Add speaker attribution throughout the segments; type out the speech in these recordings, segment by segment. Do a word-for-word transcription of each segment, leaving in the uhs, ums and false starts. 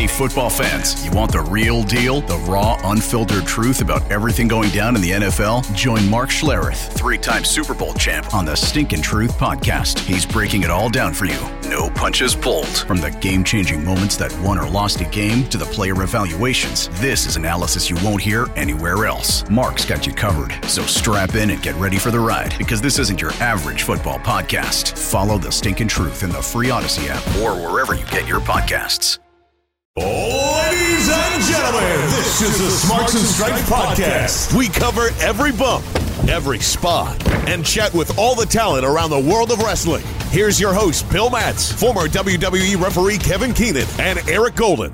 Speaker 1: Hey, football fans, you want the real deal? The raw, unfiltered truth about everything going down in the N F L? Join Mark Schlereth, three-time Super Bowl champ, on the Stinkin' Truth podcast. He's breaking it all down for you. No punches pulled. From the game-changing moments that won or lost a game to the player evaluations, this is analysis you won't hear anywhere else. Mark's got you covered, so strap in and get ready for the ride, because this isn't your average football podcast. Follow the Stinkin' Truth in the free Odyssey app or wherever you get your podcasts.
Speaker 2: Ladies and gentlemen, this is the Smarks and Stripes podcast. We cover every bump, every spot, and chat with all the talent around the world of wrestling. Here's your host, Bill Matz, former W W E referee Kevin Keenan, and Eric Golden.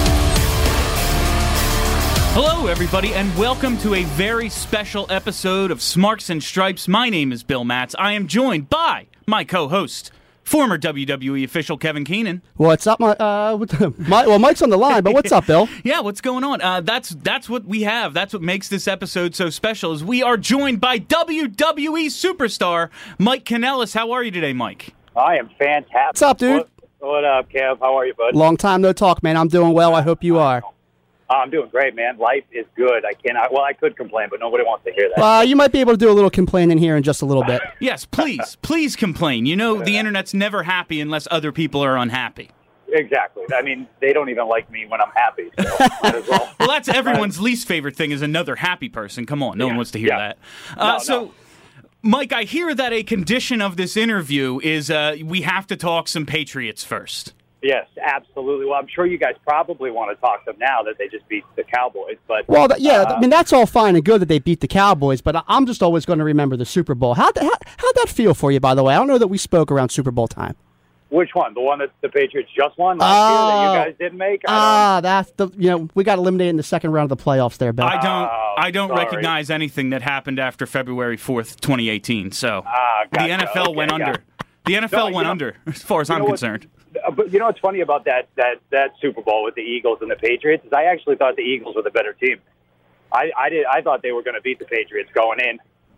Speaker 3: Hello, everybody, and welcome to a very special episode of Smarks and Stripes. My name is Bill Matz. I am joined by my co-host, former W W E official Kevin Keenan.
Speaker 4: What's up, my, uh, my, well, Mike's on the line, but what's up, Bill?
Speaker 3: Yeah, what's going on? Uh, that's that's what we have. That's what makes this episode so special, is we are joined by W W E superstar Mike Kanellis. How are you today, Mike?
Speaker 5: I am fantastic.
Speaker 4: What's up, dude?
Speaker 5: What, what up, Kev? How are you, bud?
Speaker 4: Long time no talk, man. I'm doing well. I hope you are.
Speaker 5: I'm doing great, man. Life is good. I cannot. Well, I could complain, but nobody wants to hear that.
Speaker 4: Uh, you might be able to do a little complaining here in just a little bit.
Speaker 3: Yes, please. Please complain. You know, the internet's never happy unless other people are unhappy.
Speaker 5: Exactly. I mean, they don't even like me when I'm happy. So might as well.
Speaker 3: Well, that's everyone's least favorite thing, is another happy person. Come on. No
Speaker 5: Yeah.
Speaker 3: one wants to hear
Speaker 5: Yeah.
Speaker 3: that. Uh,
Speaker 5: No,
Speaker 3: so,
Speaker 5: no.
Speaker 3: Mike, I hear that a condition of this interview is uh, we have to talk some Patriots first.
Speaker 5: Yes, absolutely. Well, I'm sure you guys probably want to talk to them now that they just beat the Cowboys. But
Speaker 4: Well, that, yeah,
Speaker 5: uh,
Speaker 4: I mean, that's all fine and good that they beat the Cowboys, but I- I'm just always going to remember the Super Bowl. How'd, how, how'd that feel for you, by the way? I don't know that we spoke around Super Bowl time.
Speaker 5: which one? The one that the Patriots just won last
Speaker 4: Oh.
Speaker 5: year that you guys didn't make? I
Speaker 4: Ah, that's the, you know, we got eliminated in the second round of the playoffs there, Bill.
Speaker 3: I don't
Speaker 5: Oh,
Speaker 3: I don't
Speaker 5: sorry.
Speaker 3: recognize anything that happened after February fourth, twenty eighteen. So
Speaker 5: Ah,
Speaker 3: the
Speaker 5: gotcha.
Speaker 3: N F L
Speaker 5: Okay,
Speaker 3: went
Speaker 5: got
Speaker 3: under.
Speaker 5: it.
Speaker 3: The N F L
Speaker 5: No, you
Speaker 3: went
Speaker 5: know-
Speaker 3: under, as far as
Speaker 5: you
Speaker 3: I'm
Speaker 5: know what-
Speaker 3: concerned.
Speaker 5: Uh, But you know what's funny about that, that, that Super Bowl with the Eagles and the Patriots is I actually thought the Eagles were the better team. I, I did. I thought they were going to beat the Patriots going in.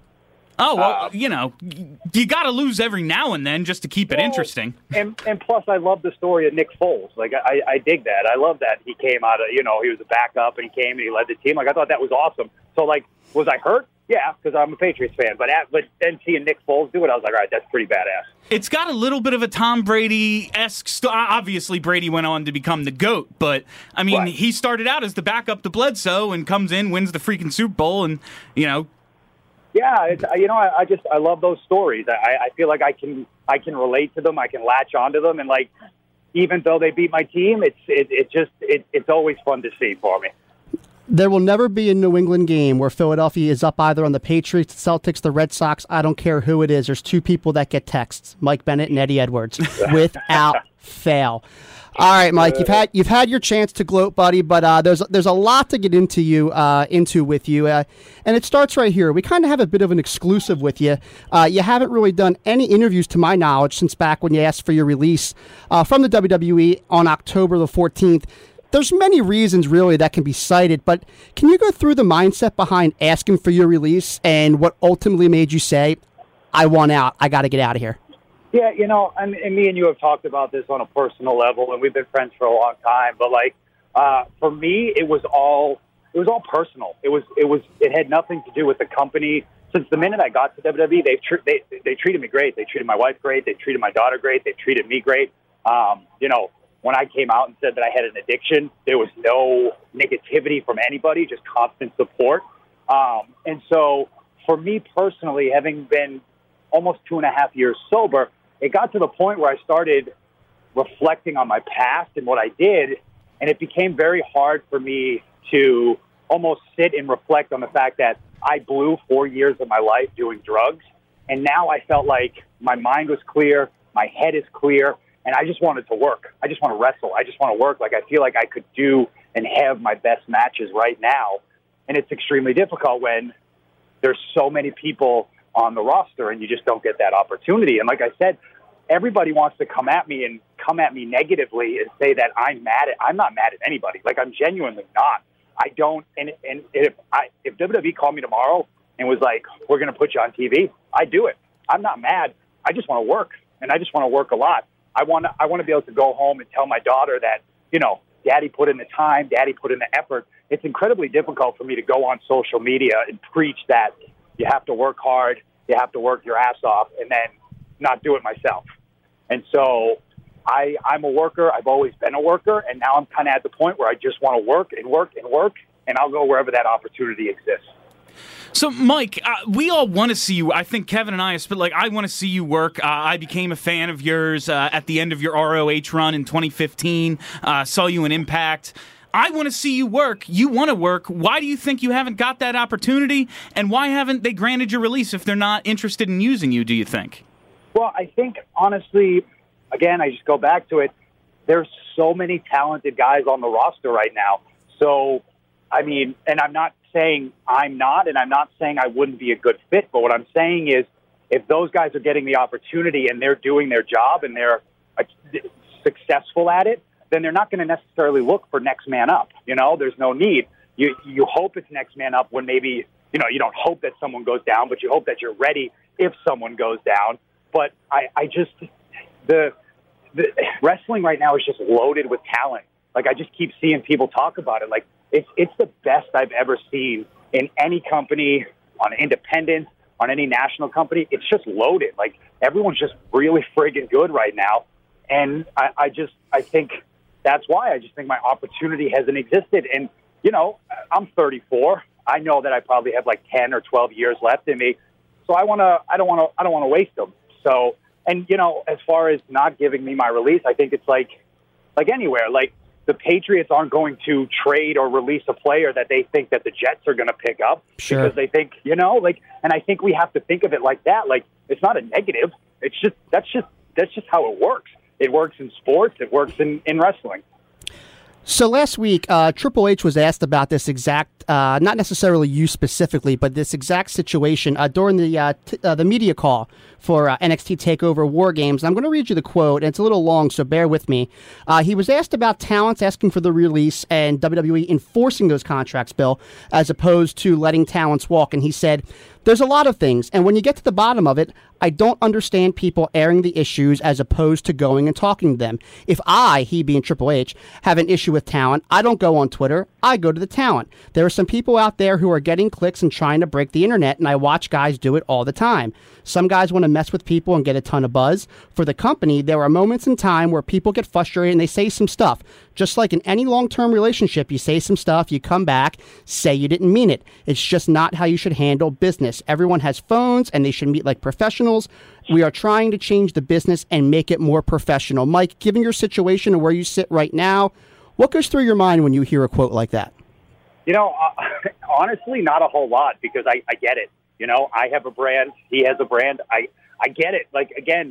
Speaker 3: Oh, well,
Speaker 5: Uh,
Speaker 3: you know, you got to lose every now and then just to keep it
Speaker 5: Well,
Speaker 3: interesting.
Speaker 5: And and plus, I love the story of Nick Foles. Like I, I dig that. I love that he came out of you know he was a backup and he came and he led the team. Like I thought that was awesome. So like, was I hurt? Yeah, because I'm a Patriots fan. But at, but then seeing Nick Foles do it, I was like, all right, that's pretty badass.
Speaker 3: It's got a little bit of a Tom Brady-esque st- Obviously, Brady went on to become the GOAT, but, I mean,
Speaker 5: Right.
Speaker 3: he started out as the backup to Bledsoe and comes in, wins the freaking Super Bowl, and, you know,
Speaker 5: Yeah, it's, you know, I, I just I love those stories. I, I feel like I can I can relate to them. I can latch onto them, and like even though they beat my team, it's it, it just it, it's always fun to see for me.
Speaker 4: There will never be a New England game where Philadelphia is up either on the Patriots, the Celtics, the Red Sox. I don't care who it is. There's two people that get texts, Mike Bennett and Eddie Edwards, without fail. All right, Mike, you've had you've had your chance to gloat, buddy, but uh, there's there's a lot to get into you uh, into with you, uh, and it starts right here. We kind of have a bit of an exclusive with you. Uh, you haven't really done any interviews, to my knowledge, since back when you asked for your release uh, from the W W E on October the fourteenth. There's many reasons, really, that can be cited, but can you go through the mindset behind asking for your release and what ultimately made you say, I want out, I got to get out of here?
Speaker 5: Yeah, you know, and, and me and you have talked about this on a personal level, and we've been friends for a long time. But like, uh, for me, it was all it was all personal. It was it was it had nothing to do with the company. Since the minute I got to W W E, they tr- they they treated me great. They treated my wife great. They treated my daughter great. They treated me great. Um, you know. When I came out and said that I had an addiction, there was no negativity from anybody, just constant support. Um, and so for me personally, having been almost two and a half years sober, it got to the point where I started reflecting on my past and what I did, and it became very hard for me to almost sit and reflect on the fact that I blew four years of my life doing drugs, and now I felt like my mind was clear, my head is clear, and I just wanted to work. I just want to wrestle. I just want to work. Like, I feel like I could do and have my best matches right now. And it's extremely difficult when there's so many people on the roster and you just don't get that opportunity. And like I said, everybody wants to come at me and come at me negatively and say that I'm mad at, I'm not mad at anybody. Like, I'm genuinely not. I don't, and, and if I, if W W E called me tomorrow and was like, we're going to put you on T V, I'd do it. I'm not mad. I just want to work, and I just want to work a lot. I want to I want to be able to go home and tell my daughter that, you know, Daddy put in the time, Daddy put in the effort. It's incredibly difficult for me to go on social media and preach that you have to work hard, you have to work your ass off, and then not do it myself. And so I, I'm a worker. I've always been a worker, and now I'm kind of at the point where I just want to work and work and work, and I'll go wherever that opportunity exists.
Speaker 3: So, Mike, uh, we all want to see you. I think Kevin and I, but like, I want to see you work. Uh, I became a fan of yours uh, at the end of your R O H run in twenty fifteen. Uh, saw you in Impact. I want to see you work. You want to work. Why do you think you haven't got that opportunity? And why haven't they granted your release if they're not interested in using you, do you think?
Speaker 5: Well, I think, honestly, again, I just go back to it. There's so many talented guys on the roster right now. So, I mean, and I'm not saying I'm not, and I'm not saying I wouldn't be a good fit, but what I'm saying is if those guys are getting the opportunity and they're doing their job and they're uh, successful at it, then they're not going to necessarily look for next man up. You know, there's no need. You you hope it's next man up when maybe, you know, you don't hope that someone goes down, but you hope that you're ready if someone goes down. But I, I just, the, the wrestling right now is just loaded with talent. Like, I just keep seeing people talk about it. Like, it's it's the best I've ever seen in any company, on independent, on any national company. It's just loaded. Like, everyone's just really friggin' good right now. And I, I just, I think that's why. I just think my opportunity hasn't existed. And, you know, I'm thirty-four. I know that I probably have like ten or twelve years left in me. So I want to, I don't want to, I don't want to waste them. So, and, you know, as far as not giving me my release, I think it's like, like anywhere, like, the Patriots aren't going to trade or release a player that they think that the Jets are going to pick up
Speaker 4: sure.
Speaker 5: because they think, you know, like, and I think we have to think of it like that. Like, it's not a negative. It's just, that's just, that's just how it works. It works in sports. It works in, in wrestling.
Speaker 4: So last week, uh, Triple H was asked about this exact, uh, not necessarily you specifically, but this exact situation uh, during the uh, t- uh, the media call for uh, N X T TakeOver War Games. And I'm going to read you the quote, and it's a little long, so bear with me. Uh, he was asked about talents asking for the release and W W E enforcing those contracts, Bill, as opposed to letting talents walk. And he said, there's a lot of things, and when you get to the bottom of it, I don't understand people airing the issues as opposed to going and talking to them. If I, he being Triple H, have an issue with talent, I don't go on Twitter, I go to the talent. There are some people out there who are getting clicks and trying to break the internet, and I watch guys do it all the time. Some guys want to mess with people and get a ton of buzz. For the company, there are moments in time where people get frustrated and they say some stuff. Just like in any long-term relationship, you say some stuff, you come back, say you didn't mean it. It's just not how you should handle business. Everyone has phones, and they should meet like professionals. We are trying to change the business and make it more professional. Mike, given your situation and where you sit right now, what goes through your mind when you hear a quote like that?
Speaker 5: You know, uh, honestly, not a whole lot, because I, I get it. You know, I have a brand. He has a brand. I, I get it. Like, again,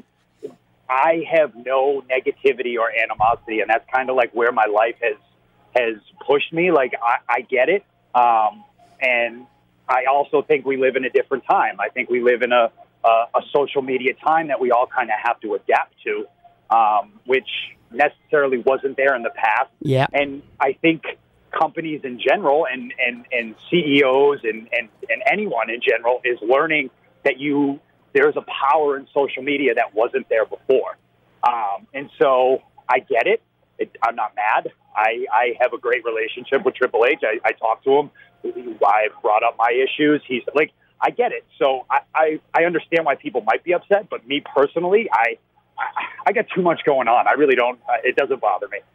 Speaker 5: I have no negativity or animosity, and that's kind of like where my life has has pushed me. Like, I, I get it. Um, and I also think we live in a different time. I think we live in a, a, a social media time that we all kind of have to adapt to, um, which necessarily wasn't there in the past.
Speaker 4: Yeah.
Speaker 5: And I think companies in general and, and, and C E Os and, and, and anyone in general is learning that you there's a power in social media that wasn't there before. Um, and so I get it. it. I'm not mad. I, I have a great relationship with Triple H. I, I talk to him. I've brought up my issues. He's like, I get it. So I, I, I understand why people might be upset, but me personally, I, I, I got too much going on. I really don't. It doesn't bother me.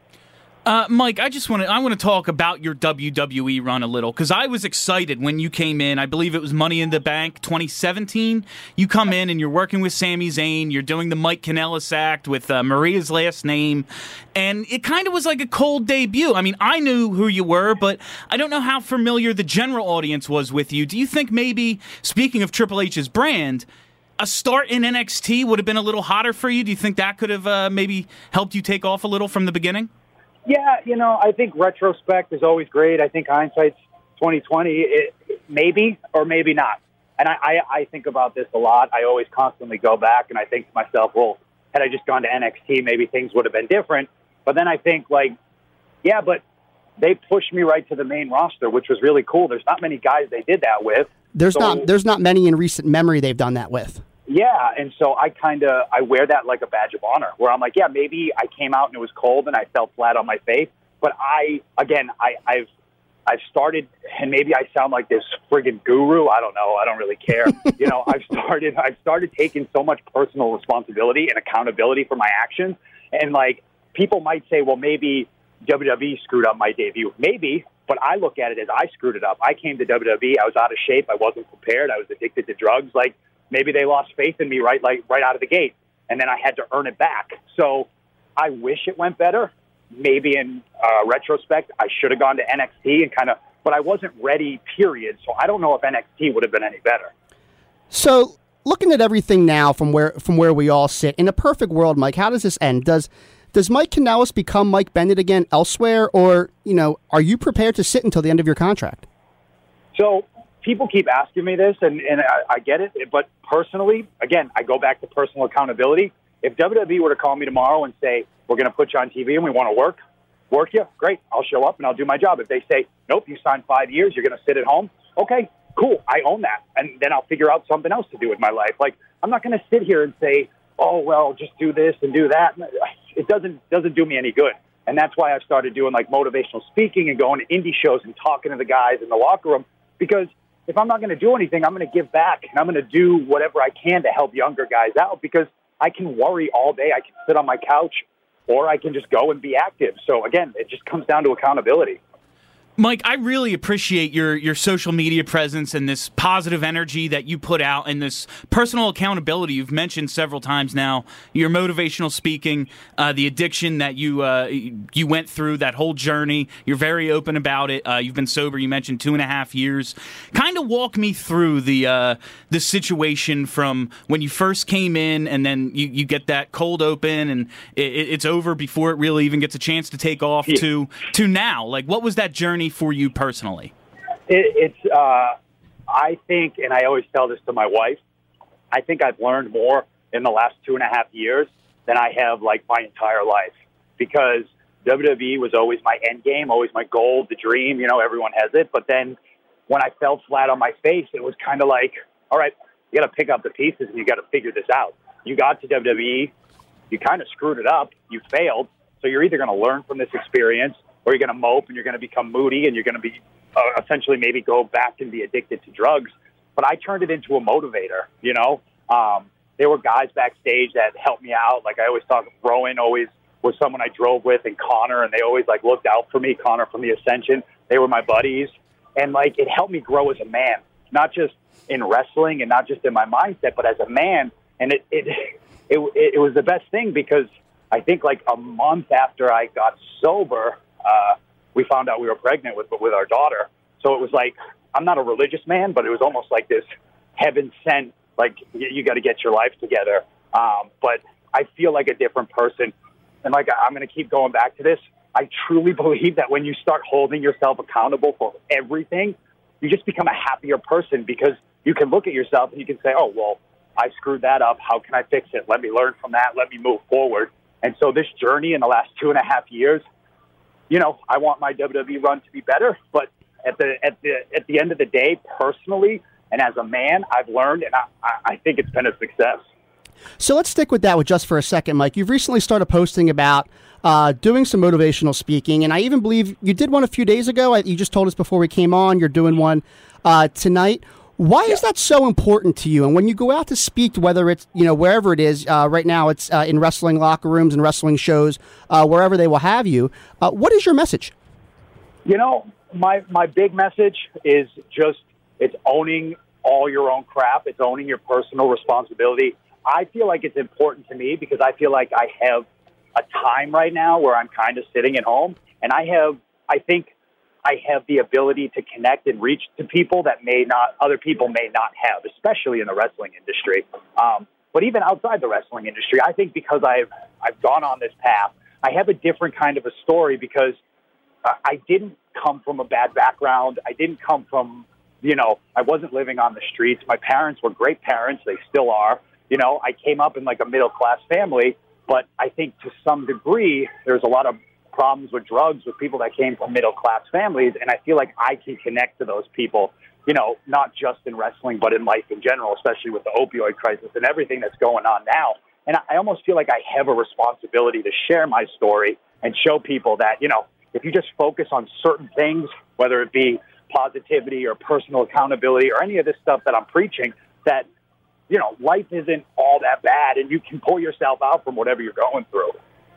Speaker 3: Uh, Mike, I just want to I want to talk about your W W E run a little, because I was excited when you came in. I believe it was Money in the Bank twenty seventeen. You come in and you're working with Sami Zayn. You're doing the Mike Kanellis act with uh, Maria's last name. And it kind of was like a cold debut. I mean, I knew who you were, but I don't know how familiar the general audience was with you. Do you think maybe, speaking of Triple H's brand, a start in N X T would have been a little hotter for you? Do you think that could have uh, maybe helped you take off a little from the beginning?
Speaker 5: Yeah, you know, I think retrospect is always great. I think hindsight's twenty twenty, it, maybe or maybe not. And I, I, I think about this a lot. I always constantly go back and I think to myself, well, had I just gone to N X T, maybe things would have been different. But then I think, like, yeah, but they pushed me right to the main roster, which was really cool. There's not many guys they did that with.
Speaker 4: There's
Speaker 5: so,
Speaker 4: not there's not many in recent memory they've done that with.
Speaker 5: Yeah, and so I kind of, I wear that like a badge of honor, where I'm like, yeah, maybe I came out and it was cold and I fell flat on my face, But I, again, I, I've I've started, and maybe I sound like this friggin' guru. I don't know. I don't really care. You know, I've started I've started taking so much personal responsibility and accountability for my actions. And, like, people might say, well, maybe W W E screwed up my debut. Maybe, but I look at it as I screwed it up. I came to W W E. I was out of shape. I wasn't prepared. I was addicted to drugs. Like, maybe they lost faith in me right, like, right out of the gate, and then I had to earn it back. So I wish it went better. Maybe in uh, retrospect, I should have gone to N X T and kind of, but I wasn't ready, period. So I don't know if N X T would have been any better.
Speaker 4: So looking at everything now from where from where we all sit, in a perfect world, Mike, how does this end? Does does Mike Kanellis become Mike Bennett again elsewhere, or, you know, are you prepared to sit until the end of your contract?
Speaker 5: So people keep asking me this, and, and I, I get it. But personally, again, I go back to personal accountability. If W W E were to call me tomorrow and say, we're going to put you on T V and we want to work, work you, great, I'll show up and I'll do my job. If they say, nope, you signed five years, you're going to sit at home, okay, cool, I own that. And then I'll figure out something else to do with my life. Like, I'm not going to sit here and say, oh, well, just do this and do that. It doesn't doesn't do me any good. And that's why I started doing, like, motivational speaking and going to indie shows and talking to the guys in the locker room, because if I'm not going to do anything, I'm going to give back, and I'm going to do whatever I can to help younger guys out, because I can worry all day. I can sit on my couch, or I can just go and be active. So, again, it just comes down to accountability.
Speaker 3: Mike, I really appreciate your, your social media presence and this positive energy that you put out and this personal accountability you've mentioned several times now. Your motivational speaking, uh, the addiction that you uh, you went through, that whole journey. You're very open about it. Uh, you've been sober, you mentioned, two and a half years. Kind of walk me through the uh, the situation from when you first came in, and then you, you get that cold open and it, it's over before it really even gets a chance to take off, yeah. to to now. Like, what was that journey for you personally?
Speaker 5: It, it's, uh, I think, and I always tell this to my wife, I think I've learned more in the last two and a half years than I have, like, my entire life, because W W E was always my end game, always my goal, the dream, you know, everyone has it. But then when I fell flat on my face, it was kind of like, all right, you got to pick up the pieces and you got to figure this out. You got to W W E, you kind of screwed it up, you failed, so you're either going to learn from this experience, or you're going to mope and you're going to become moody and you're going to be uh, essentially maybe go back and be addicted to drugs. But I turned it into a motivator, you know. Um, there were guys backstage that helped me out. Like, I always talk, Rowan always was someone I drove with, and Connor, and they always, like, looked out for me. Connor from the Ascension, they were my buddies. And, like, it helped me grow as a man, not just in wrestling and not just in my mindset, but as a man. And it it it, it, it was the best thing, because I think, like, a month after I got sober, Uh, we found out we were pregnant with with our daughter. So it was like, I'm not a religious man, but it was almost like this heaven sent, like, you, you got to get your life together. Um, but I feel like a different person. And, like, I'm going to keep going back to this. I truly believe that when you start holding yourself accountable for everything, you just become a happier person, because you can look at yourself and you can say, oh, well, I screwed that up. How can I fix it? Let me learn from that. Let me move forward. And so this journey in the last two and a half years, you know, I want my W W E run to be better, but at the at the at the end of the day, personally and as a man, I've learned, and I, I think it's been a success.
Speaker 4: So let's stick with that with just for a second, Mike. You've recently started posting about uh, doing some motivational speaking, and I even believe you did one a few days ago. You just told us before we came on you're doing one uh, tonight. Why is that so important to you? And when you go out to speak, whether it's, you know, wherever it is, uh, right now it's uh, in wrestling locker rooms and wrestling shows, uh, wherever they will have you, uh, what is your message?
Speaker 5: You know, my my big message is just, it's owning all your own crap. It's owning your personal responsibility. I feel like it's important to me because I feel like I have a time right now where I'm kind of sitting at home, and I have, I think, I have the ability to connect and reach to people that may not, other people may not have, especially in the wrestling industry. Um, but even outside the wrestling industry, I think because I've, I've gone on this path, I have a different kind of a story, because uh, I didn't come from a bad background. I didn't come from, you know, I wasn't living on the streets. My parents were great parents. They still are. You know, I came up in like a middle-class family, but I think to some degree, there's a lot of problems with drugs with people that came from middle-class families, and I feel like I can connect to those people, you know, not just in wrestling, but in life in general, especially with the opioid crisis and everything that's going on now. And I almost feel like I have a responsibility to share my story and show people that, you know, if you just focus on certain things, whether it be positivity or personal accountability or any of this stuff that I'm preaching, that, you know, life isn't all that bad and you can pull yourself out from whatever you're going through.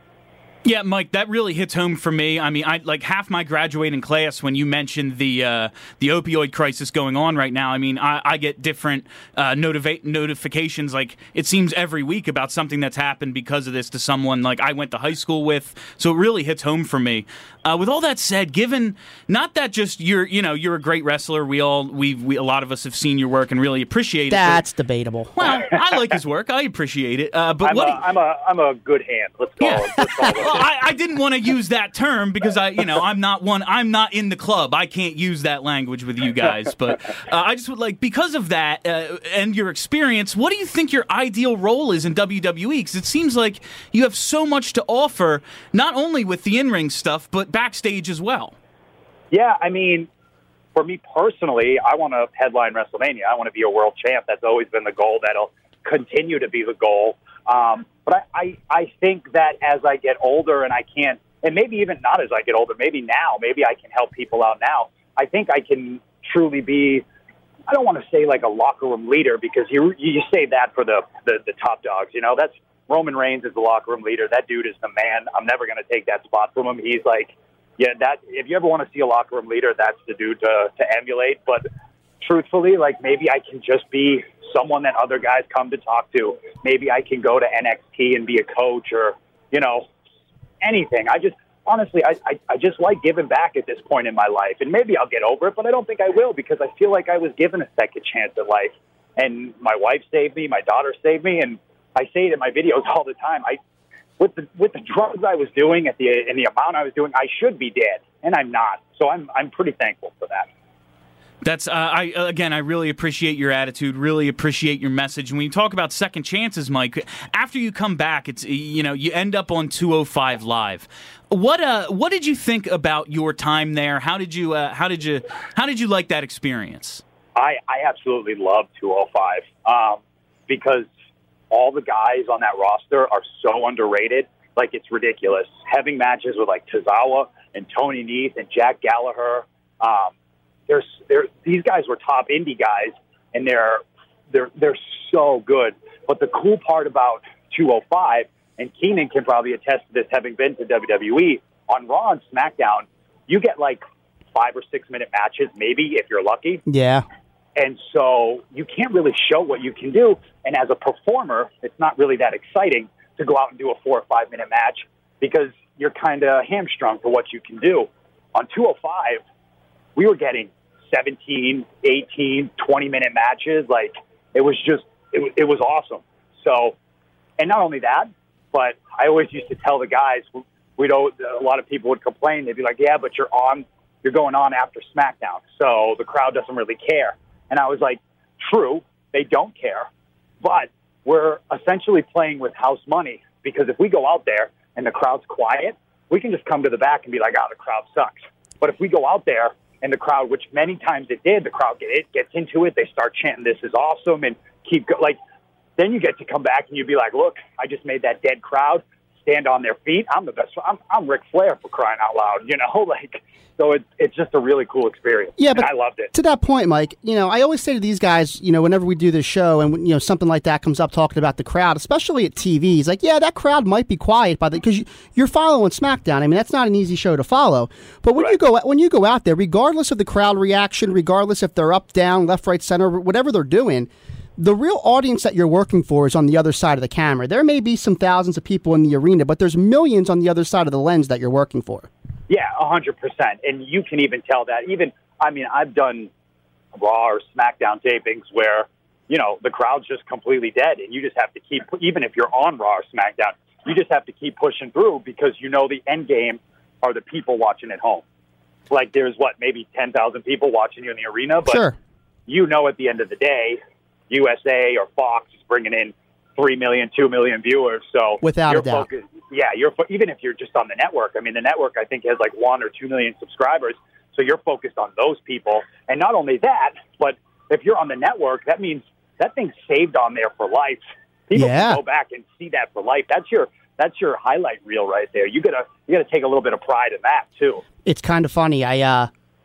Speaker 3: Yeah, Mike, that really hits home for me. I mean, I like half my graduating class when you mentioned the uh, the opioid crisis going on right now. I mean, I, I get different uh, notiva- notifications, like it seems every week, about something that's happened because of this to someone like I went to high school with. So it really hits home for me. Uh, with all that said, given not that just you're, you know, you're a great wrestler. We all we we a lot of us have seen your work and really appreciate it.
Speaker 4: That's but, debatable.
Speaker 3: Well, I like his work. I appreciate it. Uh, but
Speaker 5: I'm
Speaker 3: what?
Speaker 5: A, I'm a I'm a good hand. Let's call
Speaker 3: Yeah.
Speaker 5: it. Let's call it.
Speaker 3: Well, I, I didn't want to use that term because I, you know, I'm not one. I'm not in the club. I can't use that language with you guys. But uh, I just would like, because of that uh, and your experience, what do you think your ideal role is in W W E? Because it seems like you have so much to offer, not only with the in-ring stuff, but backstage as well.
Speaker 5: Yeah, I mean, for me personally, I want to headline WrestleMania. I want to be a world champ. That's always been the goal. That'll continue to be the goal. Um, but I, I, I think that as I get older and I can't, and maybe even not as I get older, maybe now, maybe I can help people out now. I think I can truly be, I don't want to say like a locker room leader, because you you say that for the, the, the top dogs. You know, that's Roman Reigns is the locker room leader. That dude is the man. I'm never going to take that spot from him. He's like, yeah, that if you ever want to see a locker room leader, that's the dude to, to emulate. But truthfully, like maybe I can just be someone that other guys come to talk to. Maybe I can go to N X T and be a coach, or, you know, anything. I just, honestly, I, I, I just like giving back at this point in my life. And maybe I'll get over it, but I don't think I will, because I feel like I was given a second chance at life. And my wife saved me, my daughter saved me, and I say it in my videos all the time. I, with the with the drugs I was doing at the and the amount I was doing, I should be dead, and I'm not. So I'm I'm pretty thankful for that.
Speaker 3: That's uh, I again. I really appreciate your attitude. Really appreciate your message. And when you talk about second chances, Mike, after you come back, it's you know you end up on two oh five Live. What uh what did you think about your time there? How did you uh, how did you how did you like that experience?
Speaker 5: I I absolutely love two oh five um, because all the guys on that roster are so underrated. Like, it's ridiculous. Having matches with like Tozawa and Tony Nese and Jack Gallagher. Um, There's, there, these guys were top indie guys, and they're, they're, they're so good. But the cool part about two oh five, and Keenan can probably attest to this, having been to W W E, on Raw and SmackDown, you get like five or six minute matches, maybe if you're lucky.
Speaker 4: Yeah.
Speaker 5: And so you can't really show what you can do. And as a performer, it's not really that exciting to go out and do a four or five minute match, because you're kind of hamstrung for what you can do. On two oh five, we were getting seventeen, eighteen, twenty minute matches. Like, it was just, it, it was awesome. So, and not only that, but I always used to tell the guys, we don't, a lot of people would complain. They'd be like, yeah, but you're on, you're going on after SmackDown, so the crowd doesn't really care. And I was like, true, they don't care, but we're essentially playing with house money, because if we go out there and the crowd's quiet, we can just come to the back and be like, oh, the crowd sucks. But if we go out there and the crowd, which many times it did, the crowd get, it gets into it, they start chanting, this is awesome, and keep go- like, then you get to come back and you'd be like, look, I just made that dead crowd stand on their feet. I'm the best. I'm, I'm Ric Flair, for crying out loud, you know, like, so it, it's just a really cool experience.
Speaker 4: Yeah, but
Speaker 5: and I loved it.
Speaker 4: To that point, Mike, you know, I always say to these guys, you know, whenever we do this show and, you know, something like that comes up talking about the crowd, especially at T V, he's like, yeah, that crowd might be quiet by the, because you, you're following SmackDown. I mean, that's not an easy show to follow. But when
Speaker 5: Right.
Speaker 4: you go when you go out there, regardless of the crowd reaction, regardless if they're up, down, left, right, center, whatever they're doing, the real audience that you're working for is on the other side of the camera. There may be some thousands of people in the arena, but there's millions on the other side of the lens that you're working for.
Speaker 5: Yeah, a hundred percent. And you can even tell that. Even, I mean, I've done Raw or SmackDown tapings where, you know, the crowd's just completely dead, and you just have to keep, even if you're on Raw or SmackDown, you just have to keep pushing through, because you know the end game are the people watching at home. Like, there's what, maybe ten thousand people watching you in the arena, but
Speaker 4: Sure.
Speaker 5: you know at the end of the day, U S A or Fox is bringing in three million, two million viewers. So
Speaker 4: Without
Speaker 5: you're
Speaker 4: a doubt.
Speaker 5: focused, yeah, you're fo- even if you're just on the network. I mean, the network I think has like one or two million subscribers. So you're focused on those people, and not only that, but if you're on the network, that means that thing's saved on there for life. People
Speaker 4: Yeah.
Speaker 5: can go back and see that for life. That's your that's your highlight reel right there. You gotta you gotta take a little bit of pride in that too.
Speaker 4: It's kind of funny. I, uh,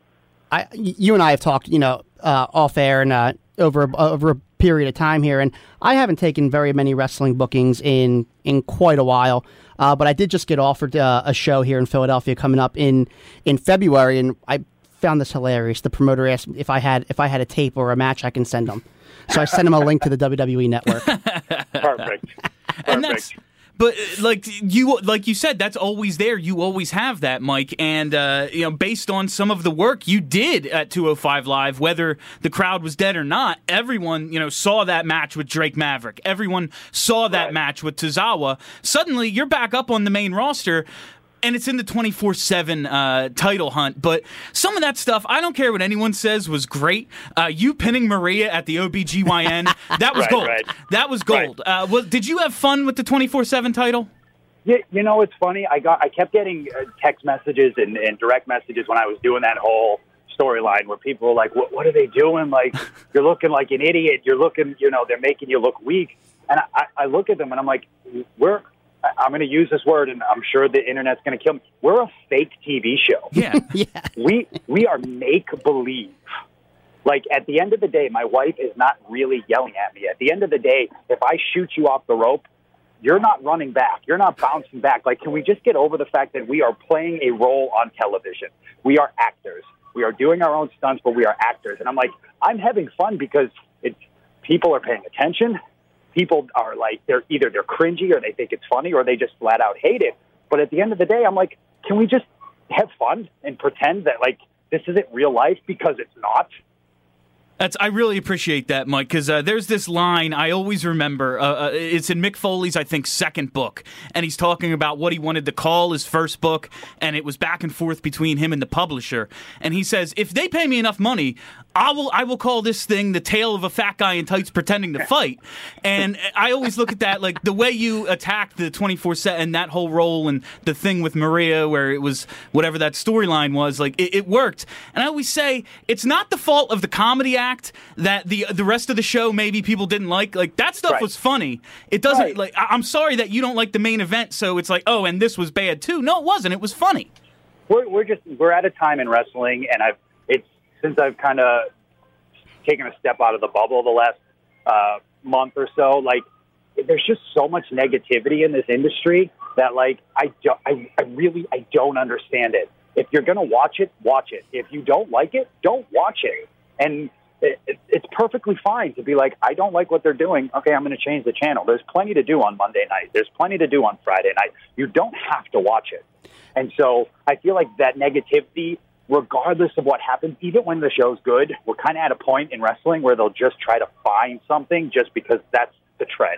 Speaker 4: I, you and I have talked, you know, uh, off air and uh, over over a period of time here, and I haven't taken very many wrestling bookings in in quite a while. Uh, but I did just get offered uh, a show here in Philadelphia coming up in in February, and I found this hilarious. The promoter asked if I had if I had a tape or a match I can send them. So I sent him a link to the W W E Network.
Speaker 5: Perfect. Perfect.
Speaker 3: And that's, but like you, like you said, that's always there. You always have that, Mike. And uh, you know, based on some of the work you did at two oh five Live, whether the crowd was dead or not, everyone you know saw that match with Drake Maverick. Everyone saw that
Speaker 5: right.
Speaker 3: match with Tozawa. Suddenly, you're back up on the main roster. And it's in the twenty-four seven uh, title hunt. But some of that stuff, I don't care what anyone says, was great. Uh, you pinning Maria at the O B G Y N, that was
Speaker 5: right,
Speaker 3: gold.
Speaker 5: right.
Speaker 3: That was gold. Right. Uh, well, did you have fun with the twenty-four seven title?
Speaker 5: Yeah, you know, it's funny. I got, I kept getting uh, text messages and, and direct messages when I was doing that whole storyline where people were like, what, what are they doing? Like, you're looking like an idiot. You're looking, you know, they're making you look weak. And I, I look at them and I'm like, we're... I'm going to use this word, and I'm sure the internet's going to kill me. We're a fake T V show.
Speaker 3: Yeah,
Speaker 4: yeah.
Speaker 5: We we are make believe. Like at the end of the day, my wife is not really yelling at me. At the end of the day, if I shoot you off the rope, you're not running back. You're not bouncing back. Like, can we just get over the fact that we are playing a role on television? We are actors. We are doing our own stunts, but we are actors. And I'm like, I'm having fun because it's people are paying attention. People are like, they're either they're cringy or they think it's funny or they just flat out hate it. But at the end of the day, I'm like, can we just have fun and pretend that like this isn't real life because it's not?
Speaker 3: That's, I really appreciate that, Mike, because uh, there's this line I always remember. Uh, uh, it's in Mick Foley's, I think, second book, and he's talking about what he wanted to call his first book, and it was back and forth between him and the publisher. And he says, if they pay me enough money, I will I will call this thing The Tale of a Fat Guy in Tights Pretending to Fight. And I always look at that, like, the way you attacked the twenty-four seven and that whole role and the thing with Maria where it was whatever that storyline was, like, it, it worked. And I always say, it's not the fault of the comedy act that the the rest of the show maybe people didn't like. Like, that stuff
Speaker 5: right.
Speaker 3: was funny. It doesn't,
Speaker 5: right.
Speaker 3: like, I, I'm sorry that you don't like the main event, so it's like, oh, and this was bad too. No, it wasn't. It was funny.
Speaker 5: We're, we're just, we're at a time in wrestling, and I've, it's, since I've kind of taken a step out of the bubble the last uh, month or so, like, there's just so much negativity in this industry that, like, I, do, I, I really, I don't understand it. If you're going to watch it, watch it. If you don't like it, don't watch it. And it, it, it's perfectly fine to be like, I don't like what they're doing. Okay, I'm going to change the channel. There's plenty to do on Monday night. There's plenty to do on Friday night. You don't have to watch it. And so I feel like that negativity, regardless of what happens, even when the show's good, we're kind of at a point in wrestling where they'll just try to find something just because that's the trend.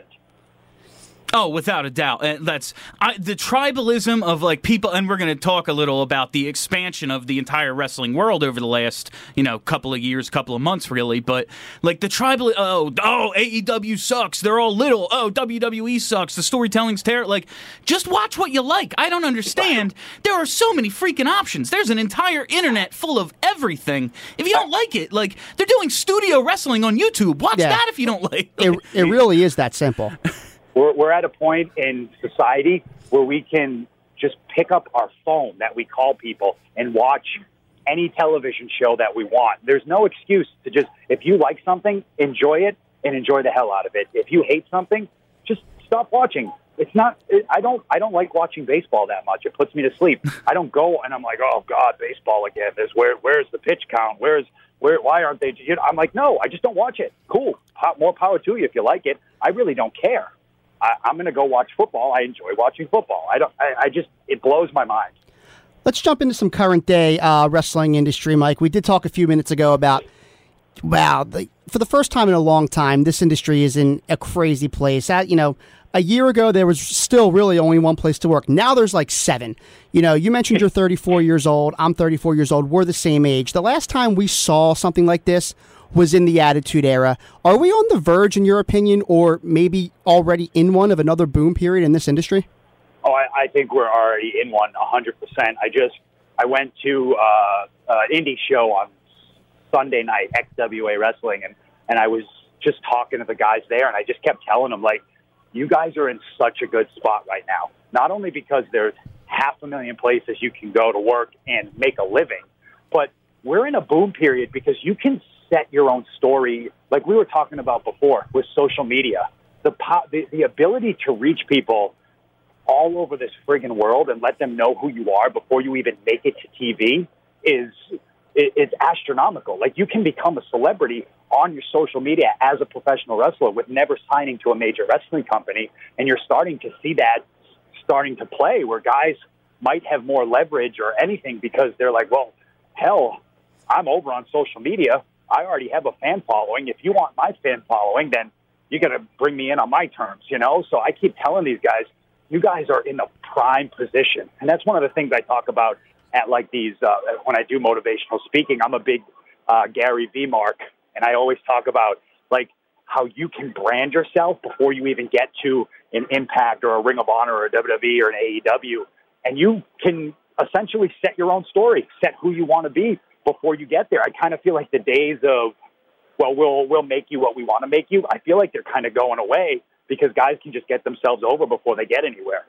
Speaker 3: Oh, without a doubt. And that's I, the tribalism of like people, and we're going to talk a little about the expansion of the entire wrestling world over the last, you know, couple of years, couple of months, really. But like the tribal, oh, oh, A E W sucks. They're all little. Oh, W W E sucks. The storytelling's terrible. Like, just watch what you like. I don't understand. There are so many freaking options. There's an entire internet full of everything. If you don't like it, like they're doing studio wrestling on YouTube. Watch
Speaker 4: Yeah.
Speaker 3: that if you don't like it.
Speaker 4: It, it really is that simple.
Speaker 5: We're, we're at a point in society where we can just pick up our phone that we call people and watch any television show that we want. There's no excuse to just, if you like something, enjoy it and enjoy the hell out of it. If you hate something, just stop watching. It's not, it, I don't, I don't like watching baseball that much. It puts me to sleep. I don't go and I'm like, oh God, baseball again. There's where, where's the pitch count? Where's, where, why aren't they, you know, I'm like, no, I just don't watch it. Cool. More power to you if you like it. I really don't care. I, I'm going to go watch football. I enjoy watching football. I don't. I, I just it blows my mind.
Speaker 4: Let's jump into some current day uh, wrestling industry, Mike. We did talk a few minutes ago about wow. The, for the first time in a long time, this industry is in a crazy place. At, you know, a year ago there was still really only one place to work. Now there's like seven. You know, you mentioned you're thirty-four years old. I'm thirty-four years old. We're the same age. The last time we saw something like this was in the Attitude Era. Are we on the verge, in your opinion, or maybe already in one of another boom period in this industry?
Speaker 5: Oh, I, I think we're already in one, one hundred percent. I just, I went to uh, an indie show on Sunday night, X W A Wrestling, and, and I was just talking to the guys there, and I just kept telling them, like, you guys are in such a good spot right now. Not only because there's half a million places you can go to work and make a living, but we're in a boom period because you can set your own story, like we were talking about before with social media. The, po- the, the ability to reach people all over this friggin' world and let them know who you are before you even make it to T V is it, it's astronomical. Like, you can become a celebrity on your social media as a professional wrestler with never signing to a major wrestling company, and you're starting to see that starting to play where guys might have more leverage or anything because they're like, well, hell, I'm over on social media. I already have a fan following. If you want my fan following, then you got to bring me in on my terms, you know? So I keep telling these guys, you guys are in a prime position. And that's one of the things I talk about at like these, uh, when I do motivational speaking. I'm a big uh, Gary V mark, and I always talk about like how you can brand yourself before you even get to an Impact or a Ring of Honor or a W W E or an A E W. And you can essentially set your own story, set who you want to be before you get there. I kind of feel like the days of, well, we'll we'll make you what we want to make you, I feel like they're kind of going away because guys can just get themselves over before they get anywhere.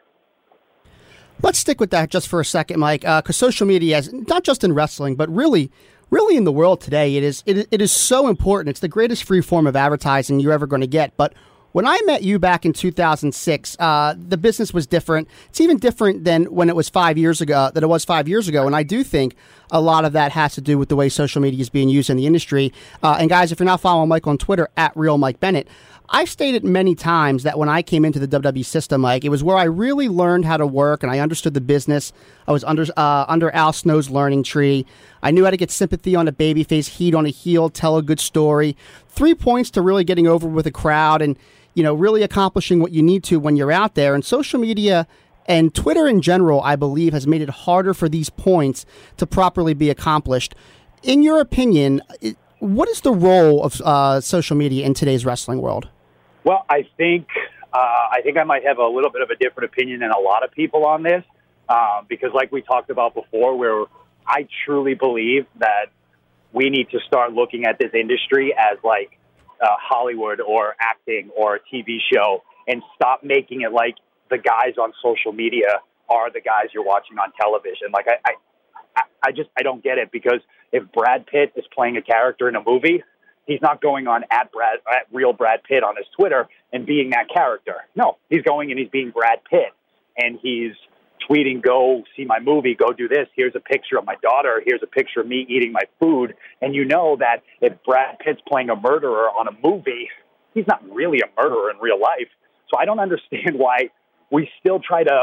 Speaker 4: Let's stick with that just for a second, Mike, because uh, social media is not just in wrestling, but really, really in the world today. It is it, it is so important. It's the greatest free form of advertising you're ever going to get. But when I met you back in two thousand six, uh, the business was different. It's even different than when it was five years ago, than it was five years ago. And I do think a lot of that has to do with the way social media is being used in the industry. Uh, and guys, if you're not following Mike on Twitter, at Real Mike Bennett, I've stated many times that when I came into the W W E system, Mike, it was where I really learned how to work and I understood the business. I was under uh, under Al Snow's learning tree. I knew how to get sympathy on a babyface, heat on a heel, tell a good story. Three points to really getting over with a crowd and, you know, really accomplishing what you need to when you're out there. And social media and Twitter in general, I believe, has made it harder for these points to properly be accomplished. In your opinion, what is the role of uh, social media in today's wrestling world?
Speaker 5: Well, I think uh, I think I might have a little bit of a different opinion than a lot of people on this, uh, because like we talked about before, where I truly believe that we need to start looking at this industry as like uh, Hollywood or acting or a T V show and stop making it like the guys on social media are the guys you're watching on television. Like I, I, I just I don't get it, because if Brad Pitt is playing a character in a movie, he's not going on at Brad, at real Brad Pitt on his Twitter and being that character. No, he's going and he's being Brad Pitt, and he's tweeting, go see my movie, go do this. Here's a picture of my daughter. Here's a picture of me eating my food. And you know that if Brad Pitt's playing a murderer on a movie, he's not really a murderer in real life. So I don't understand why we still try to,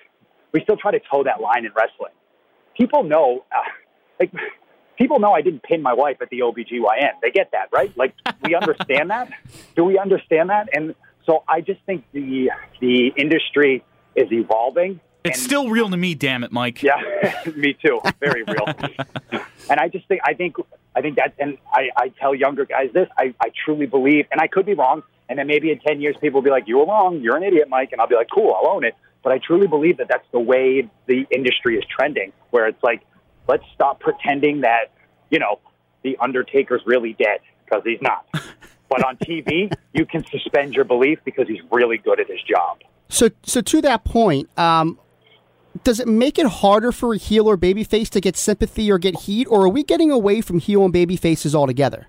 Speaker 5: we still try to toe that line in wrestling. People know, uh, like, People know I didn't pin my wife at the O B G Y N. They get that, right? Like, we understand that. Do we understand that? And so I just think the the industry is evolving.
Speaker 3: It's
Speaker 5: and,
Speaker 3: still real to me, damn it, Mike.
Speaker 5: Yeah, me too. Very real. And I just think, I think, I think that, and I, I tell younger guys this, I, I truly believe, and I could be wrong, and then maybe in ten years people will be like, you were wrong, you're an idiot, Mike, and I'll be like, cool, I'll own it. But I truly believe that that's the way the industry is trending, where it's like, let's stop pretending that, you know, the Undertaker's really dead, because he's not. But on T V, you can suspend your belief because he's really good at his job.
Speaker 4: So, so to that point, um, does it make it harder for a heel or babyface to get sympathy or get heat, or are we getting away from heel and baby faces altogether?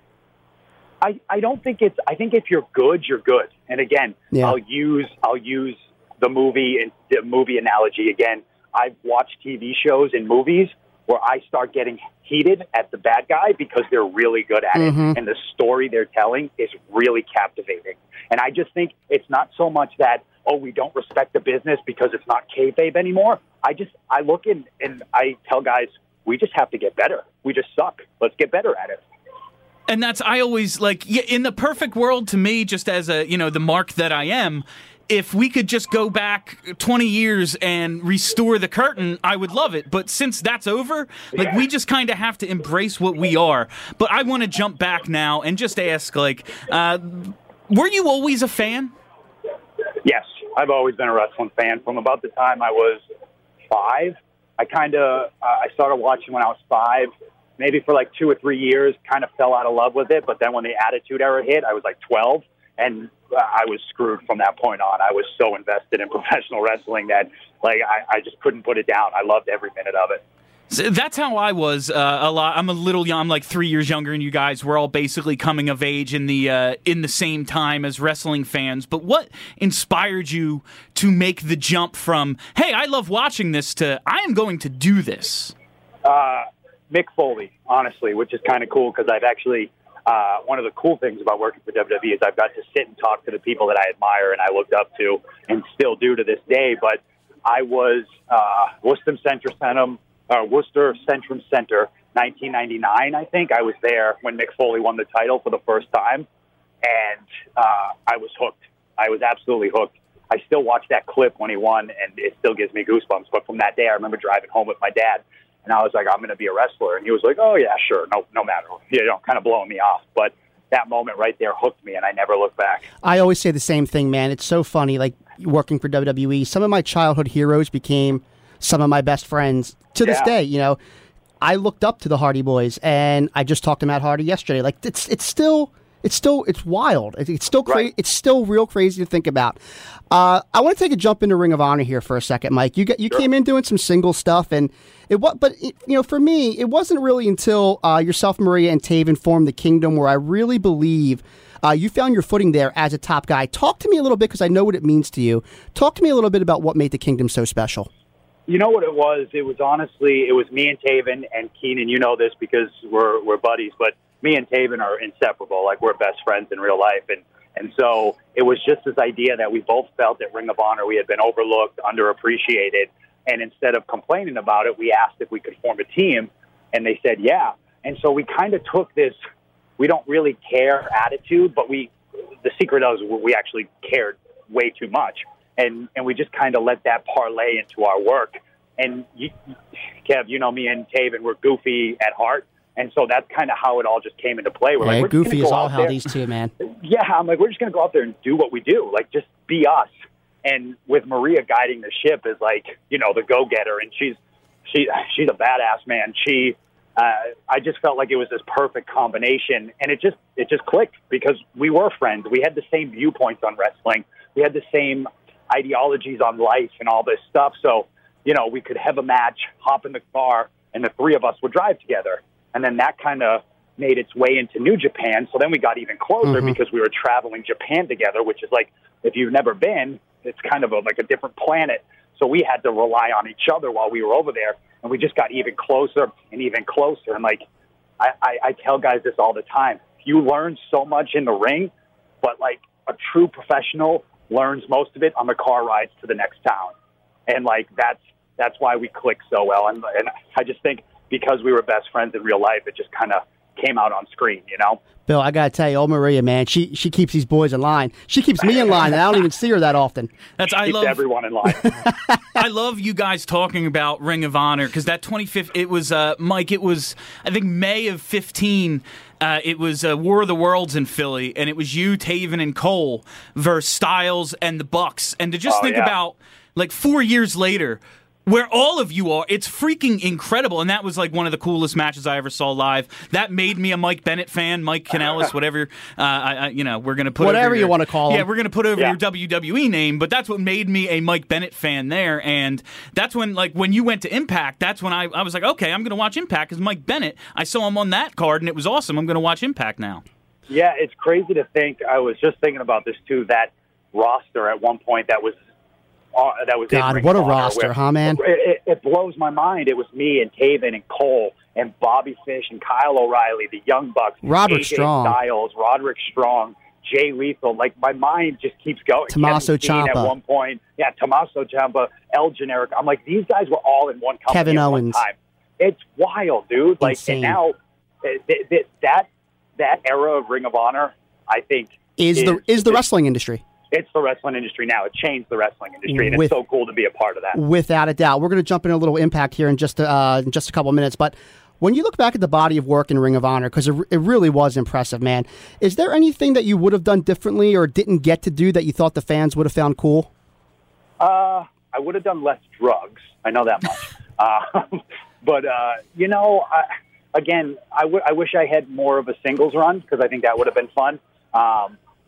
Speaker 5: I, I don't think it's. I think if you're good, you're good. And again, yeah. I'll use I'll use the movie and the movie analogy again. I've watched T V shows and movies where I start getting heated at the bad guy because they're really good at
Speaker 4: mm-hmm.
Speaker 5: it, and the story they're telling is really captivating. And I just think it's not so much that, oh, we don't respect the business because it's not kayfabe anymore. I just, I look in and I tell guys, we just have to get better. We just suck. Let's get better at it.
Speaker 3: And that's, I always, like, in the perfect world to me, just as a, you know, the mark that I am, if we could just go back twenty years and restore the curtain, I would love it. But since that's over, like, we just kind of have to embrace what we are. But I want to jump back now and just ask, like, uh, were you always a fan?
Speaker 5: Yes, I've always been a wrestling fan from about the time I was five. I kind of, uh, I started watching when I was five, maybe for like two or three years, kind of fell out of love with it. But then when the Attitude Era hit, I was like twelve. And I was screwed from that point on. I was so invested in professional wrestling that, like, I, I just couldn't put it down. I loved every minute of it.
Speaker 3: So that's how I was uh, a lot. I'm a little young. I'm like three years younger than you guys. We're all basically coming of age in the uh, in the same time as wrestling fans. But what inspired you to make the jump from, hey, I love watching this, to I am going to do this?
Speaker 5: Uh, Mick Foley, honestly, which is kind of cool because I've actually, uh, one of the cool things about working for W W E is I've got to sit and talk to the people that I admire and I looked up to and still do to this day. But I was uh, Worcester Centrum Centrum, uh, Worcester Centrum Center, nineteen ninety-nine, I think. I was there when Mick Foley won the title for the first time, and uh, I was hooked. I was absolutely hooked. I still watch that clip when he won, and it still gives me goosebumps. But from that day, I remember driving home with my dad, and I was like, I'm going to be a wrestler. And he was like, oh, yeah, sure, no no matter. You know, kind of blowing me off. But that moment right there hooked me, and I never looked back.
Speaker 4: I always say the same thing, man. It's so funny, like, working for W W E. Some of my childhood heroes became some of my best friends to this
Speaker 5: Yeah.
Speaker 4: day. You know, I looked up to the Hardy Boys, and I just talked to Matt Hardy yesterday. Like, it's it's still... It's still, it's wild. It's still crazy.
Speaker 5: Right.
Speaker 4: It's still real crazy to think about. Uh, I want to take a jump into Ring of Honor here for a second, Mike. You got, you
Speaker 5: Sure.
Speaker 4: came in doing some single stuff, and it was, but it, you know, for me, it wasn't really until uh, yourself, Maria, and Taven formed the Kingdom where I really believe uh, you found your footing there as a top guy. Talk to me a little bit because I know what it means to you. Talk to me a little bit about what made the Kingdom so special.
Speaker 5: You know what it was? It was honestly, it was me and Taven and Keenan. You know this because we're we're buddies, but me and Taven are inseparable. Like, we're best friends in real life. And, and so it was just this idea that we both felt at Ring of Honor we had been overlooked, underappreciated. And instead of complaining about it, we asked if we could form a team. And they said, yeah. And so we kind of took this, we don't really care attitude, but we, the secret is we actually cared way too much. And, and we just kind of let that parlay into our work. And you, Kev, you know me and Taven, we're goofy at heart. And so that's kind of how it all just came into play. We're
Speaker 4: Hey,
Speaker 5: like, we're
Speaker 4: goofy
Speaker 5: is
Speaker 4: is all how these two, man.
Speaker 5: Yeah, I'm like, we're just going to go out there and do what we do. Like, just be us. And with Maria guiding the ship is like, you know, the go-getter. And she's she she's a badass, man. She, uh, I just felt like it was this perfect combination. And it just it just clicked because we were friends. We had the same viewpoints on wrestling. We had the same ideologies on life and all this stuff. So, you know, we could have a match, hop in the car, and the three of us would drive together. And then that kind of made its way into New Japan. So then we got even closer mm-hmm. because we were traveling Japan together, which is like, if you've never been, it's kind of a, like a different planet. So we had to rely on each other while we were over there. And we just got even closer and even closer. And like, I, I, I tell guys this all the time. You learn so much in the ring, but like a true professional learns most of it on the car rides to the next town. And like, that's, that's why we click so well. And, and I just think, because we were best friends in real life, it just kind of came out on screen, you know?
Speaker 4: Bill, I got to tell you, old Maria, man, she she keeps these boys in line. She keeps me in line, and I don't even see her that often.
Speaker 3: That's I
Speaker 5: keeps
Speaker 3: love
Speaker 5: everyone in line.
Speaker 3: I love you guys talking about Ring of Honor because that twenty-fifth, it was, uh, Mike, it was, I think, May of fifteen. Uh, it was uh, War of the Worlds in Philly, and it was you, Taven, and Cole versus Styles and the Bucks. And to just
Speaker 5: oh,
Speaker 3: think
Speaker 5: yeah.
Speaker 3: about, like, four years later, where all of you are, it's freaking incredible. And that was like one of the coolest matches I ever saw live. That made me a Mike Bennett fan, Mike Kanellis, whatever. Uh, I, I, you know, we're going to put
Speaker 4: whatever
Speaker 3: over
Speaker 4: you
Speaker 3: your,
Speaker 4: want to call
Speaker 3: Yeah,
Speaker 4: him.
Speaker 3: we're going to put over
Speaker 5: yeah.
Speaker 3: your W W E name, but that's what made me a Mike Bennett fan there. And that's when, like, when you went to Impact, that's when I, I was like, okay, I'm going to watch Impact because Mike Bennett, I saw him on that card and it was awesome. I'm going to watch Impact now.
Speaker 5: Yeah, it's crazy to think. I was just thinking about this too. That roster at one point that was. Uh, that was
Speaker 4: God, what a roster, huh, man?
Speaker 5: It, it, it blows my mind. It was me and Taven and Cole and Bobby Fish and Kyle O'Reilly, the Young Bucks,
Speaker 4: Roderick
Speaker 5: A J
Speaker 4: Strong,
Speaker 5: Styles, Roderick Strong, Jay Lethal. Like, my mind just keeps going.
Speaker 4: Tommaso
Speaker 5: Ciampa at one point, yeah, Tommaso Ciampa, El Generic. I'm like, these guys were all in one company
Speaker 4: Kevin
Speaker 5: at
Speaker 4: Owens.
Speaker 5: one time. It's wild, dude. Like,
Speaker 4: Insane.
Speaker 5: and now th- th- that that era of Ring of Honor, I think,
Speaker 4: is,
Speaker 5: is
Speaker 4: the is the wrestling industry.
Speaker 5: It's the wrestling industry now. It changed the wrestling industry, and
Speaker 4: With,
Speaker 5: it's so cool to be a part of that.
Speaker 4: Without a doubt. We're going to jump in a little Impact here in just, uh, in just a couple of minutes. But when you look back at the body of work in Ring of Honor, because it, it really was impressive, man, is there anything that you would have done differently or didn't get to do that you thought the fans would have found cool?
Speaker 5: Uh, I would have done less drugs. I know that much. uh, but, uh, you know, I, again, I, w- I wish I had more of a singles run because I think that would have been fun. Um, but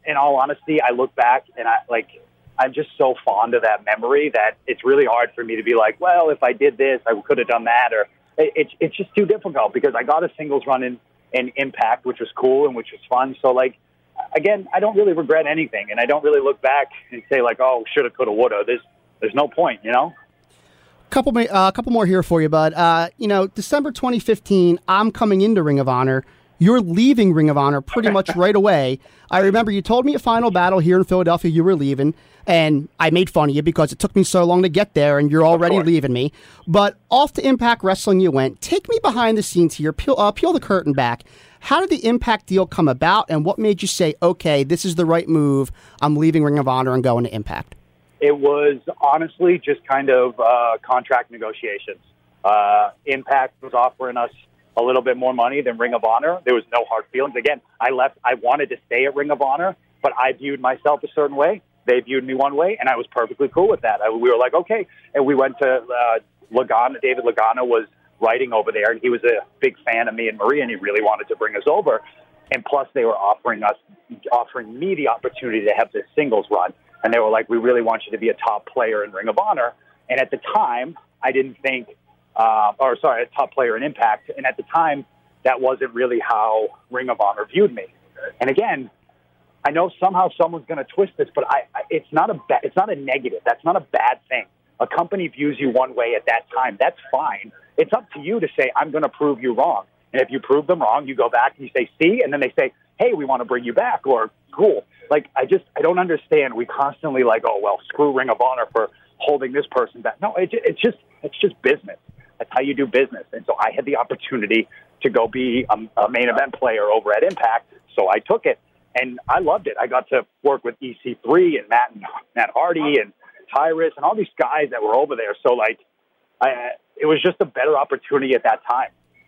Speaker 5: in all honesty, I look back and I like I'm just so fond of that memory that it's really hard for me to be like, well, if I did this, I could have done that, or it, it, it's just too difficult because I got a singles run in, in Impact, which was cool and which was fun. So like, again, I don't really regret anything, and I don't really look back and say like, oh, shoulda, coulda, woulda. There's there's no point, you know.
Speaker 4: Couple, a uh, couple more here for you, bud. Uh, you know, December twenty fifteen, I'm coming into Ring of Honor. You're leaving Ring of Honor pretty much right away. I remember you told me at Final Battle here in Philadelphia you were leaving, and I made fun of you because it took me so long to get there, and you're already leaving me. But off to Impact Wrestling you went. Take me behind the scenes here. Peel, uh, peel the curtain back. How did the Impact deal come about, and what made you say, okay, this is the right move, I'm leaving Ring of Honor and going to Impact?
Speaker 5: It was honestly just kind of uh, contract negotiations. Uh, Impact was offering us a little bit more money than Ring of Honor. There was no hard feelings. Again, I left. I wanted to stay at Ring of Honor, but I viewed myself a certain way. They viewed me one way, and I was perfectly cool with that. I, we were like, okay. And we went to uh, Lagana. David Lagana was writing over there, and he was a big fan of me and Marie, and he really wanted to bring us over. And plus, they were offering us, offering me the opportunity to have this singles run. And they were like, we really want you to be a top player in Ring of Honor. And at the time, I didn't think, uh, or sorry, a top player in Impact. And at the time, that wasn't really how Ring of Honor viewed me. And again, I know somehow someone's going to twist this, but I, I, it's not a ba- it's not a negative. That's not a bad thing. A company views you one way at that time. That's fine. It's up to you to say, I'm going to prove you wrong. And if you prove them wrong, you go back and you say, see, and then they say, hey, we want to bring you back, or cool. Like, I just, I don't understand. We constantly like, oh, well, screw Ring of Honor for holding this person back. No, it, it's just, it's just business. That's how you do business. And so I had the opportunity to go be a, a main event player over at Impact, so I took it. And I loved it. I got to work with E C three and Matt and Matt Hardy and Tyrus and all these guys that were over there. So, like, I, it was just a better opportunity at that time.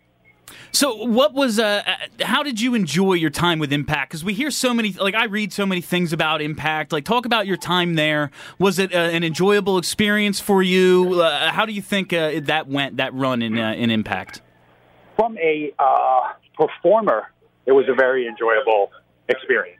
Speaker 3: So what was, uh, how did you enjoy your time with Impact? Because we hear so many, like I read so many things about Impact. Like, talk about your time there. Was it uh, an enjoyable experience for you? Uh, how do you think uh, that went, that run in uh, in Impact?
Speaker 5: From a uh, performer, it was a very enjoyable experience.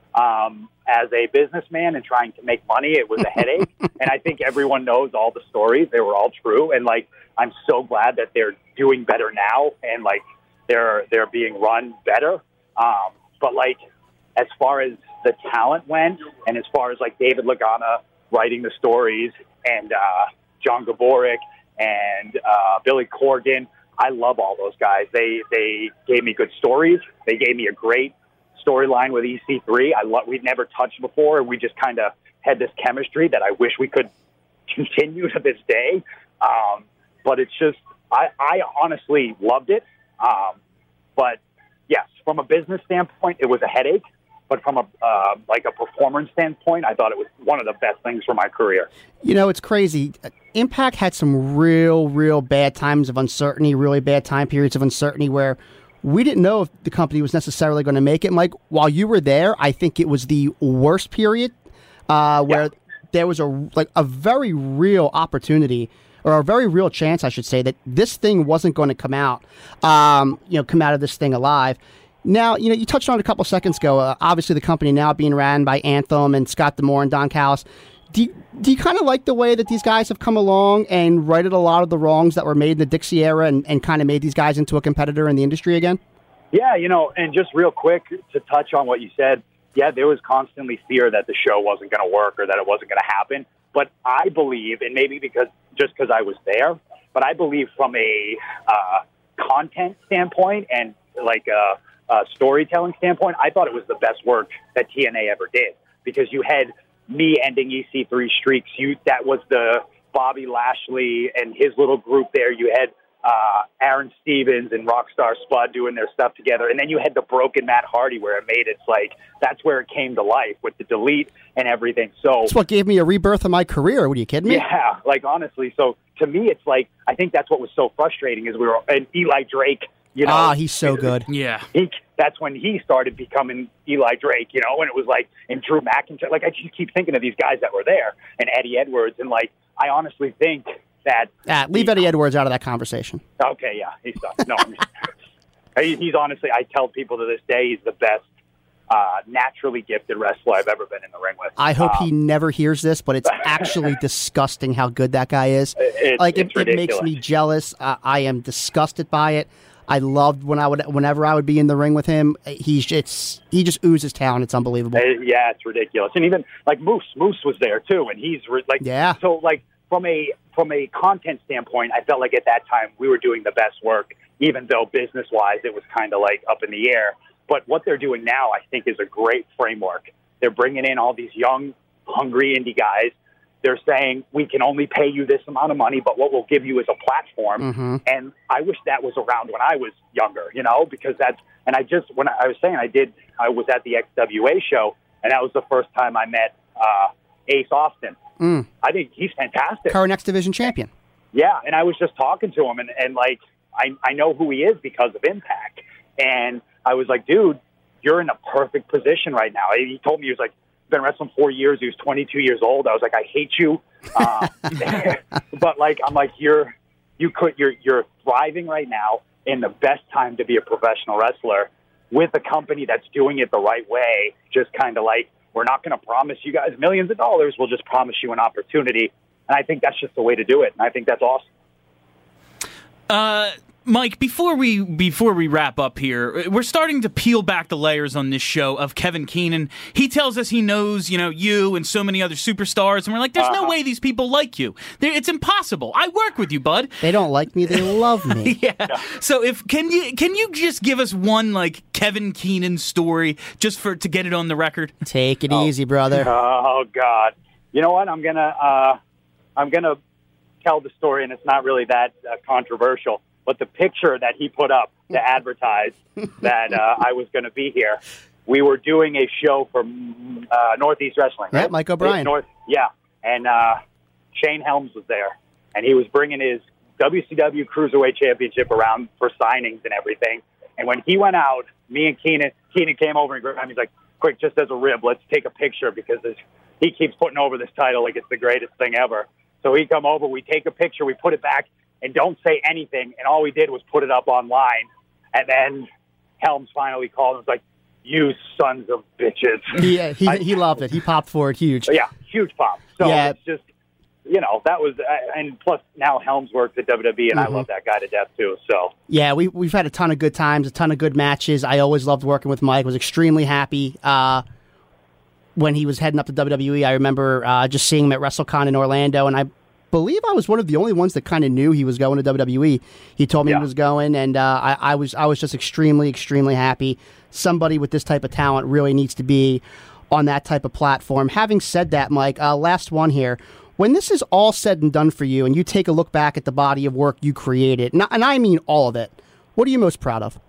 Speaker 5: Um, as a businessman and trying to make money, it was a headache. And I think everyone knows all the stories. They were all true. And, like, I'm so glad that they're doing better now and, like, they're they're being run better. Um, but, like, as far as the talent went and as far as, like, David Lagana writing the stories and uh, John Gaborik and uh, Billy Corgan, I love all those guys. They they gave me good stories. They gave me a great storyline with E C three. I lo- we'd never touched before, and we just kind of had this chemistry that I wish we could continue to this day. Um, but it's just, I, I honestly loved it. Um, but yes, from a business standpoint, it was a headache. But from a uh, like a performance standpoint, I thought it was one of the best things for my career.
Speaker 4: You know, it's crazy. Impact had some real, real bad times of uncertainty, really bad time periods of uncertainty where we didn't know if the company was necessarily going to make it. Mike, while you were there, I think it was the worst period uh, where yeah. there was a like a very real opportunity, or a very real chance, I should say, that this thing wasn't going to come out, um, you know, come out of this thing alive. Now, you know, you touched on it a couple seconds ago. Uh, obviously, the company now being ran by Anthem and Scott D'Amore and Don Callis. Do you, do you kind of like the way that these guys have come along and righted a lot of the wrongs that were made in the Dixie era and, and kind of made these guys into a competitor in the industry again?
Speaker 5: Yeah, you know, and just real quick to touch on what you said, yeah, there was constantly fear that the show wasn't going to work or that it wasn't going to happen. But I believe, and maybe because just because I was there, but I believe from a uh, content standpoint and like a, a storytelling standpoint, I thought it was the best work that T N A ever did, because you had me ending E C three streaks. You that was the Bobby Lashley and his little group there. You had uh, Aaron Stevens and Rockstar Spud doing their stuff together, and then you had the broken Matt Hardy, where it made it's like that's where it came to life with the delete and everything. So
Speaker 4: that's what gave me a rebirth of my career. What, are you kidding me?
Speaker 5: Yeah, like honestly. So to me, it's like I think that's what was so frustrating is we were and Eli Drake. You know,
Speaker 4: ah, he's so good.
Speaker 3: Yeah.
Speaker 5: He, that's when he started becoming Eli Drake, you know, and it was like, and Drew McIntyre. Like, I just keep thinking of these guys that were there, and Eddie Edwards, and, like, I honestly think that...
Speaker 4: Ah, leave he, Eddie Edwards out of that conversation.
Speaker 5: Okay, yeah, he sucks. No, he, he's honestly, I tell people to this day, he's the best uh, naturally gifted wrestler I've ever been in the ring with.
Speaker 4: I hope
Speaker 5: um,
Speaker 4: he never hears this, but it's actually disgusting how good that guy is.
Speaker 5: It,
Speaker 4: like
Speaker 5: it's
Speaker 4: it, it makes me jealous. Uh, I am disgusted by it. I loved when I would, whenever I would be in the ring with him. He's it's he just oozes talent. It's unbelievable.
Speaker 5: Uh, yeah, it's ridiculous. And even like Moose, Moose was there too, and he's re- like,
Speaker 4: yeah.
Speaker 5: So like from a from a content standpoint, I felt like at that time we were doing the best work, even though business wise it was kind of like up in the air. But what they're doing now, I think, is a great framework. They're bringing in all these young, hungry indie guys. They're saying, we can only pay you this amount of money, but what we'll give you is a platform.
Speaker 4: Mm-hmm.
Speaker 5: And I wish that was around when I was younger, you know, because that's, and I just, when I was saying I did, I was at the X W A show, and that was the first time I met uh, Ace Austin.
Speaker 4: Mm.
Speaker 5: I think he's fantastic.
Speaker 4: Current X Division champion.
Speaker 5: Yeah, and I was just talking to him, and, and like, I, I know who he is because of Impact. And I was like, dude, you're in a perfect position right now. He told me, he was like, been wrestling four years. He was twenty-two years old. I was like, I hate you. Uh, but like, I'm like, you're, you could, you're, you're thriving right now in the best time to be a professional wrestler with a company that's doing it the right way. Just kind of like, we're not going to promise you guys millions of dollars. We'll just promise you an opportunity. And I think that's just the way to do it. And I think that's awesome.
Speaker 3: Uh, Mike, before we before we wrap up here, we're starting to peel back the layers on this show of Kevin Keenan. He tells us he knows, you know, you and so many other superstars, and we're like, there's uh-huh. no way these people like you. They're, it's impossible. I work with you, bud.
Speaker 4: They don't like me. They love me.
Speaker 3: yeah. yeah. So if can you can you just give us one like Kevin Keenan story just for to get it on the record?
Speaker 4: Take it
Speaker 5: oh.
Speaker 4: easy, brother.
Speaker 5: Oh God. You know what? I'm gonna uh, I'm gonna tell the story, and it's not really that uh, controversial. But the picture that he put up to advertise that uh, I was going to be here, we were doing a show for uh, Northeast Wrestling.
Speaker 4: Yeah,
Speaker 5: right?
Speaker 4: Mike O'Brien.
Speaker 5: North, yeah, and uh, Shane Helms was there, and he was bringing his W C W Cruiserweight Championship around for signings and everything. And when he went out, me and Keenan, Keenan came over and grabbed him. He's like, quick, just as a rib, let's take a picture because this, he keeps putting over this title like it's the greatest thing ever. So he come over, we take a picture, we put it back, and don't say anything. And all we did was put it up online. And then Helms finally called and was like, you sons of bitches.
Speaker 4: Yeah, he,
Speaker 5: I,
Speaker 4: he loved it. He popped for it huge.
Speaker 5: Yeah, huge pop. So
Speaker 4: yeah.
Speaker 5: it's just, you know, that was, and plus now Helms works at W W E, and
Speaker 4: mm-hmm.
Speaker 5: I love that guy to death too. So
Speaker 4: yeah, we, we've had a ton of good times, a ton of good matches. I always loved working with Mike. Was extremely happy uh, when he was heading up to W W E. I remember uh, just seeing him at WrestleCon in Orlando, and I believe I was one of the only ones that kind of knew he was going to W W E. He told me
Speaker 5: yeah.
Speaker 4: he was going, and uh, I, I was I was just extremely, extremely happy. Somebody with this type of talent really needs to be on that type of platform. Having said that, Mike, uh, last one here. When this is all said and done for you, and you take a look back at the body of work you created, and, and I mean all of it, what are you most proud of?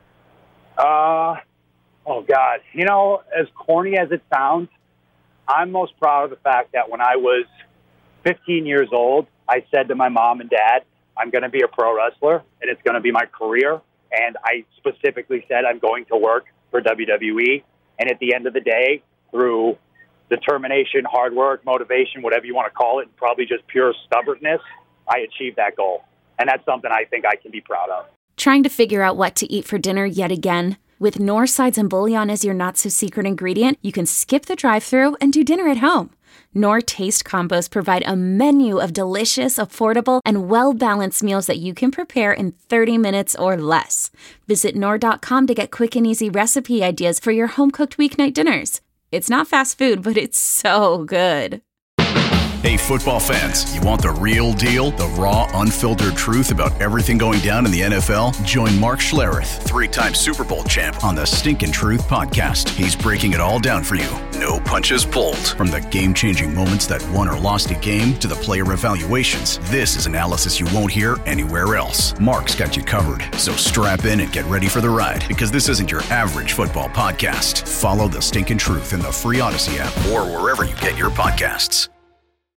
Speaker 5: Uh, oh, God. You know, as corny as it sounds, I'm most proud of the fact that when I was fifteen years old, I said to my mom and dad, I'm going to be a pro wrestler, and it's going to be my career. And I specifically said I'm going to work for W W E. And at the end of the day, through determination, hard work, motivation, whatever you want to call it, and probably just pure stubbornness, I achieved that goal. And that's something I think I can be proud of.
Speaker 6: Trying to figure out what to eat for dinner yet again? With Knorr Sides and Bouillon as your not-so-secret ingredient, you can skip the drive-thru and do dinner at home. Knorr Taste Combos provide a menu of delicious, affordable, and well-balanced meals that you can prepare in thirty minutes or less. Visit Knorr dot com to get quick and easy recipe ideas for your home-cooked weeknight dinners. It's not fast food, but it's so good.
Speaker 1: Hey, football fans, you want the real deal, the raw, unfiltered truth about everything going down in the N F L? Join Mark Schlereth, three-time Super Bowl champ, on the Stinkin' Truth podcast. He's breaking it all down for you. No punches pulled. From the game-changing moments that won or lost a game to the player evaluations, this is analysis you won't hear anywhere else. Mark's got you covered, so strap in and get ready for the ride, because this isn't your average football podcast. Follow the Stinkin' Truth in the free Odyssey app or wherever you get your podcasts.